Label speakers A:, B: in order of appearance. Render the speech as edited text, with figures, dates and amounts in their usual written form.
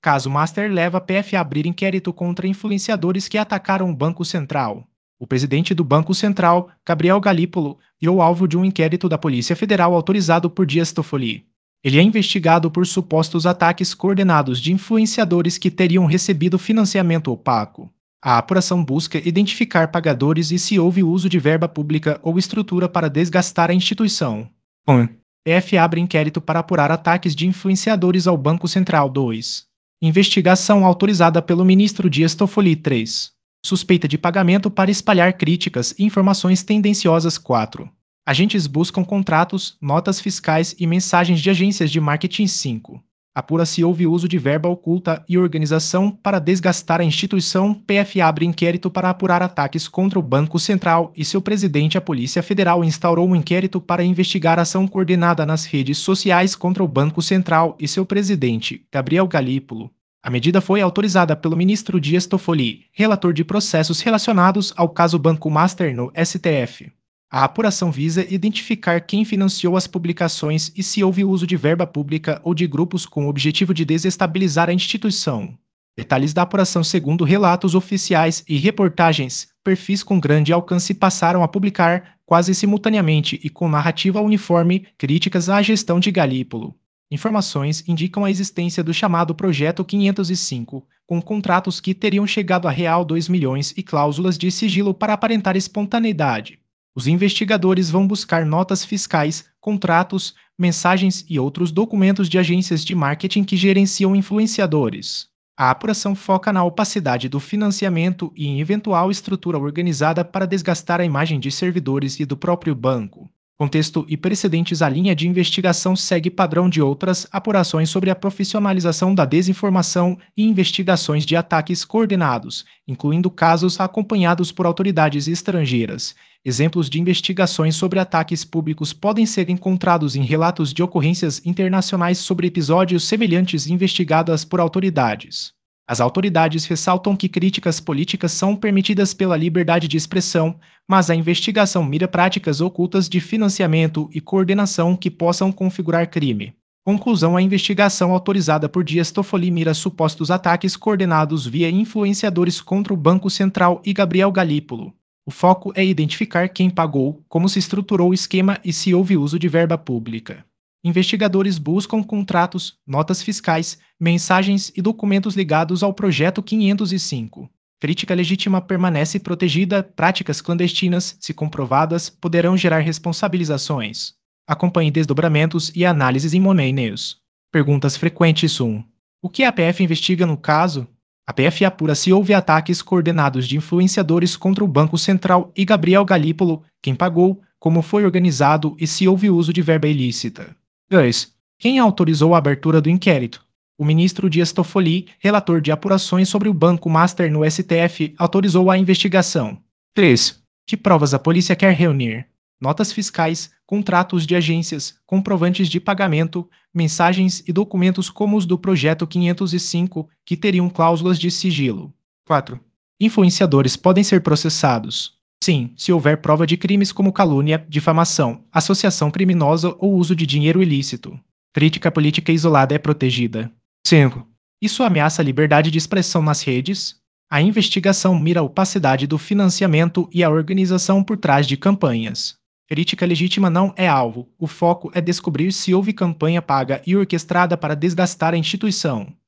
A: Caso Master leva a PF a abrir inquérito contra influenciadores que atacaram o Banco Central. O presidente do Banco Central, Gabriel Galípolo, virou alvo de um inquérito da Polícia Federal autorizado por Dias Toffoli. Ele é investigado por supostos ataques coordenados de influenciadores que teriam recebido financiamento opaco. A apuração busca identificar pagadores e se houve uso de verba pública ou estrutura para desgastar a instituição. 1. PF abre inquérito para apurar ataques de influenciadores ao Banco Central. 2. Investigação autorizada pelo ministro Dias Toffoli. 3. Suspeita de pagamento para espalhar críticas e informações tendenciosas. 4. Agentes buscam contratos, notas fiscais e mensagens de agências de marketing. 5. Apura se houve uso de verba oculta e organização para desgastar a instituição. PF abre inquérito para apurar ataques contra o Banco Central e seu presidente. A Polícia Federal instaurou um inquérito para investigar ação coordenada nas redes sociais contra o Banco Central e seu presidente, Gabriel Galípolo. A medida foi autorizada pelo ministro Dias Toffoli, relator de processos relacionados ao caso Banco Master no STF. A apuração visa identificar quem financiou as publicações e se houve uso de verba pública ou de grupos com o objetivo de desestabilizar a instituição. Detalhes da apuração: segundo relatos oficiais e reportagens, perfis com grande alcance passaram a publicar, quase simultaneamente e com narrativa uniforme, críticas à gestão de Galípolo. Informações indicam a existência do chamado Projeto 505, com contratos que teriam chegado a R$ 2 milhões e cláusulas de sigilo para aparentar espontaneidade. Os investigadores vão buscar notas fiscais, contratos, mensagens e outros documentos de agências de marketing que gerenciam influenciadores. A apuração foca na opacidade do financiamento e em eventual estrutura organizada para desgastar a imagem de servidores e do próprio banco. Contexto e precedentes: a linha de investigação segue padrão de outras apurações sobre a profissionalização da desinformação e investigações de ataques coordenados, incluindo casos acompanhados por autoridades estrangeiras. Exemplos de investigações sobre ataques públicos podem ser encontrados em relatos de ocorrências internacionais sobre episódios semelhantes investigadas por autoridades. As autoridades ressaltam que críticas políticas são permitidas pela liberdade de expressão, mas a investigação mira práticas ocultas de financiamento e coordenação que possam configurar crime. Conclusão: a investigação autorizada por Dias Toffoli mira supostos ataques coordenados via influenciadores contra o Banco Central e Gabriel Galípolo. O foco é identificar quem pagou, como se estruturou o esquema e se houve uso de verba pública. Investigadores buscam contratos, notas fiscais, mensagens e documentos ligados ao Projeto 505. Crítica legítima permanece protegida. Práticas clandestinas, se comprovadas, poderão gerar responsabilizações. Acompanhe desdobramentos e análises em Money News. Perguntas frequentes. 1. O que a PF investiga no caso? A PF apura se houve ataques coordenados de influenciadores contra o Banco Central e Gabriel Galípolo, quem pagou, como foi organizado e se houve uso de verba ilícita. 2. Quem autorizou a abertura do inquérito? O ministro Dias Toffoli, relator de apurações sobre o Banco Master no STF, autorizou a investigação. 3. Que provas a polícia quer reunir? Notas fiscais, contratos de agências, comprovantes de pagamento, mensagens e documentos como os do Projeto 505, que teriam cláusulas de sigilo. 4. Influenciadores podem ser processados. Sim, se houver prova de crimes como calúnia, difamação, associação criminosa ou uso de dinheiro ilícito. Crítica política isolada é protegida. 5. Isso ameaça a liberdade de expressão nas redes? A investigação mira a opacidade do financiamento e a organização por trás de campanhas. Crítica legítima não é alvo. O foco é descobrir se houve campanha paga e orquestrada para desgastar a instituição.